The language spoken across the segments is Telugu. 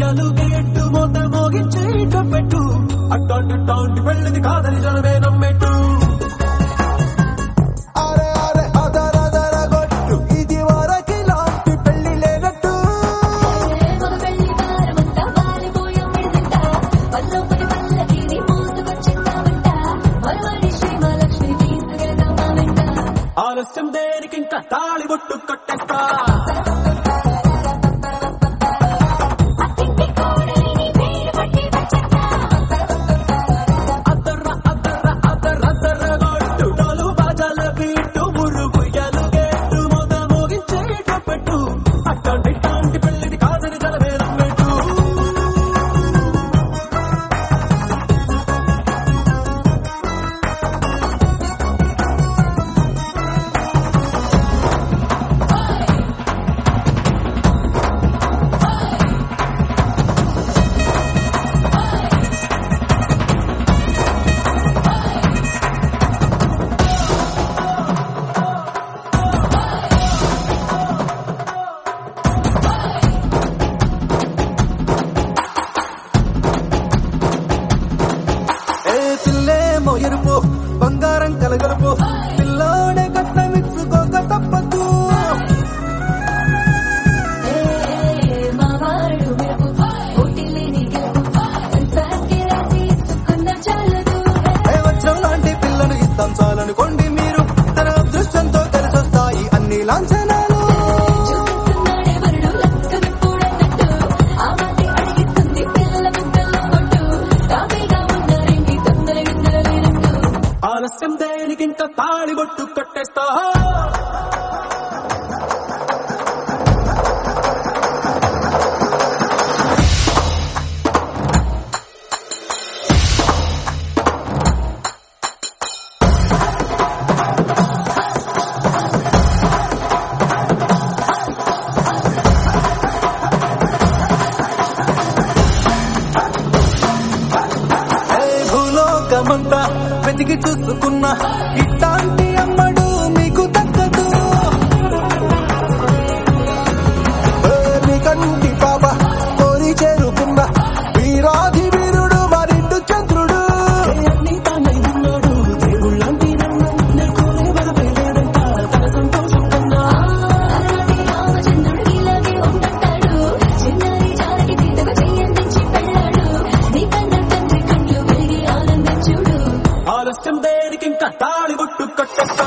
ఉయ్యాలు గేట్టు మోత మోగించే పెట్టు అట్టాంటి టాంటి పెళ్ళిది కాదని జనమే నమ్మెట్టు ఆలస్యం దేనికి ఇంకా తాళి బొట్టు కట్టేస్తా అద్దర్ర అద్దర్ర అద్దర్ర అద్దర్ర గొట్టు డోలు బాజాల బీటు మురుగు ఉయ్యాలు గేట్టు మోత మోగించే పెట్టు అట్టాంటి టాంటి పెళ్ళిది కాదని జనమే నమ్మెట్టు ఎరుపు బంగారం కలగలుపు పిల్లోడే కట్ట మిచ్చుకోక తప్పదు వజ్రం లాంటి పిల్లను ఇస్తాం చాలనుకోండి మీరు తన అదృష్టంతో కలిసొస్తాయి అన్ని లాంఛనాలు ఆలస్యం దేనికి ఇంకా తాళి బొట్టు కట్టేస్తా భూలోకమంతా వెతికి చూసుకున్నా ఇట్లాంటి అమ్మడు మీకు దక్కదు మీ కంటి పాప కోరి చేరుకున్నా వీరాధి వీరుడు మరిండు చంద్రుడు అన్ని తానై ఉన్నాడు దేవుళ్ళంటి నెలకొనే వరవేలేదంట తన సంతోషం కన్నా రామచంద్రుడు ఇలాగే ఉంటాడు చిన్నారి జానకి తీతకు చెయ్యందించి పెళ్ళాడు నీ కన్న తండ్రి కండ్లు వెలిగి ఆనందించుడు ఆలస్యం దేనికి ఇంకా తాళి బొట్టు కట్టేస్తా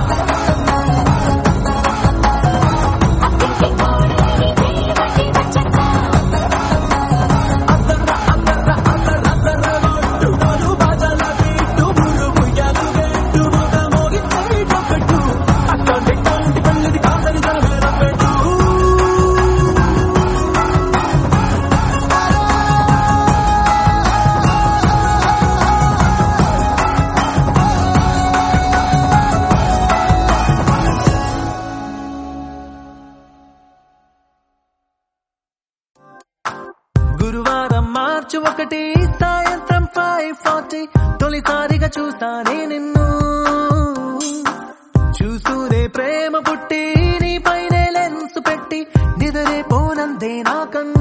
అద్దర్ర అద్దర్ర అద్దర్ర అద్దర్ర గొట్టు డోలు బాజాల బీటు మురుగు ఉయ్యాలు గేట్టు మోత మోగించే పెట్టు అట్టాంటి టాంటి పెళ్ళిది కాదని జనమే నమ్మెట్టు గురువారం మార్చి 1 సాయంత్రం 5:40 తొలిసారిగా చూసానే నిన్ను చూస్తూనే ప్రేమ పుట్టి నీ పైనే లెన్స్ పెట్టి నిదరే పోనందే నా కన్ను